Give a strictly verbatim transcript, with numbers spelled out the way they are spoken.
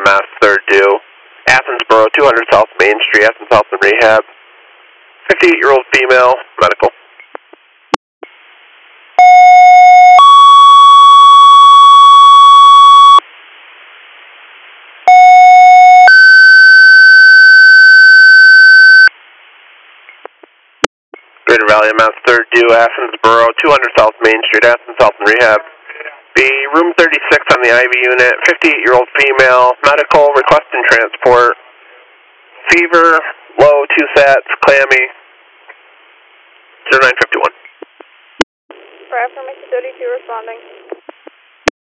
Mass, third due. Athensboro, two hundred South Main Street, Athens Health and Rehab. fifty-eight-year-old female, medical. Greater Valley, Mass, third due, Athensboro, two hundred South Main Street, Athens Health and Rehab. Be room thirty-six on the I V unit, fifty-eight-year-old female, medical, requesting transport. Fever, low, two sats, clammy, zero nine fifty-one. For affirmation thirty-two responding.